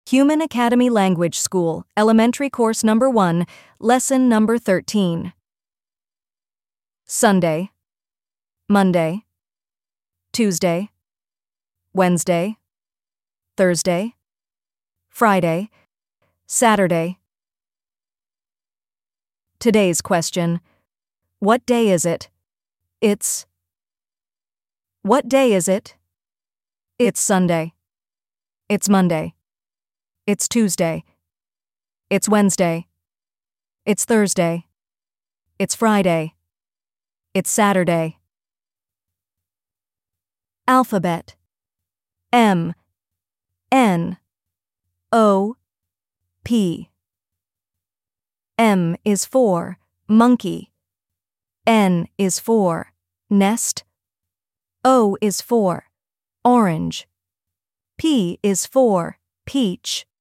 Human Academy Language School, Elementary Course Number 1, Lesson Number 13. Sunday, Monday, Tuesday, Wednesday, Thursday, Friday, Saturday. Today's question: what day is it? It's. What day is it? It's Sunday. It's Monday. It's Tuesday. It's Wednesday. It's Thursday. It's Friday. It's Saturday. Alphabet: M, N, O, P. M is for monkey. N is for nest. O is for orange. P is for peach.